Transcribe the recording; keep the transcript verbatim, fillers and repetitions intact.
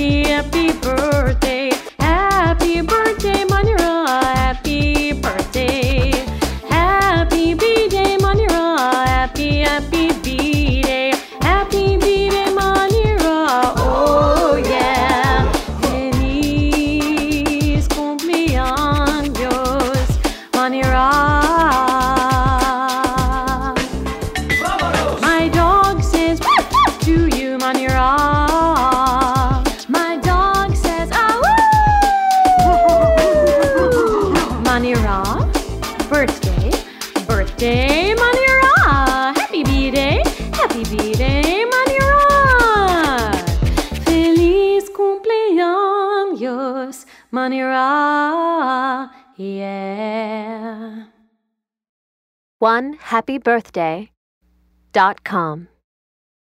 happy, happy birthday. Happy birthday, Manira. Happy birthday. Happy B-Day, Manira. Happy, happy B-Day. Happy B-Day, Manira. Oh yeah. Feliz cumpleaños, Manira. My dog says to you, Manira. My dog says ah woo. Manira, birthday, birthday, Manira. Happy B-Day, happy B-Day, Manira. Feliz cumpleaños, Manira. Yeah. one happy birthday dot com